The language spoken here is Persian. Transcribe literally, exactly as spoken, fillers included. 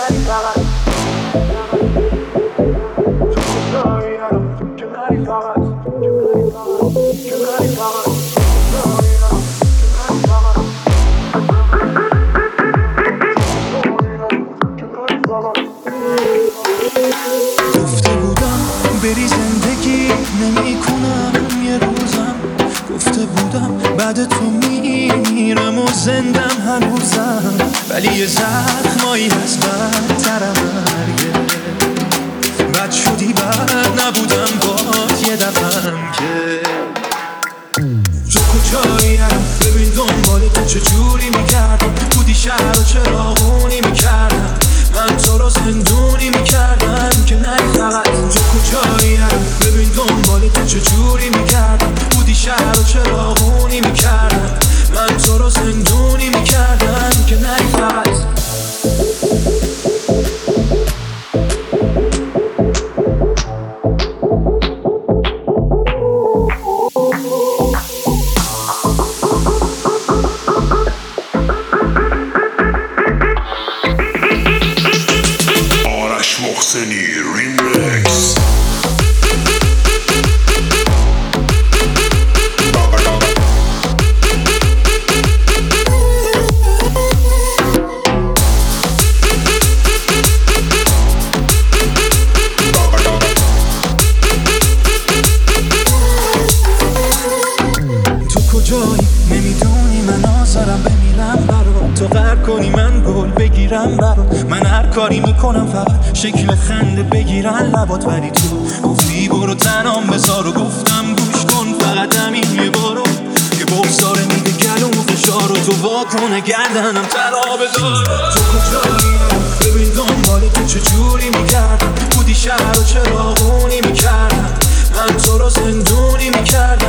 گفته بودم بری زندگی نمی کنم یه روزم، گفته بودم بعد تو میمیرم و زندم هنوزم، ولی یه زخمایی هست بدترم مرگه. بد شدی بد نبودم باد یه دفعم که تو کجایی هم ببین دنبال تو چجوری میکردم، بودی شهر و چراغونی میکردم، من تو رو زندونی میکردم که نری فقط. تو کجایی هم ببین دنبال تو چجوری میکردم، بودی شهر و چراغونی میکردم، من تو رو زندونی میکردم که نری فقط. محسنی ریمیکس. تو کجایی نمیدونی من آزارم بمیرم برات، تو غرق کنی من گل بگیرم برات، من هر کاری میکنم فقط شکل خنده بگیرن لبات، ولی تو گفتی برو تنام بذار و گفتم گوش کن فقط همین یه بارو، یه بغضاره میده گلوم فشار و تو واکنه گردنم طلا بذار. تو کجایی ببین دنبال تو چجوری میکردم، بودی شهر و چراغونی میکردم، من تو رو زندونی میکردم،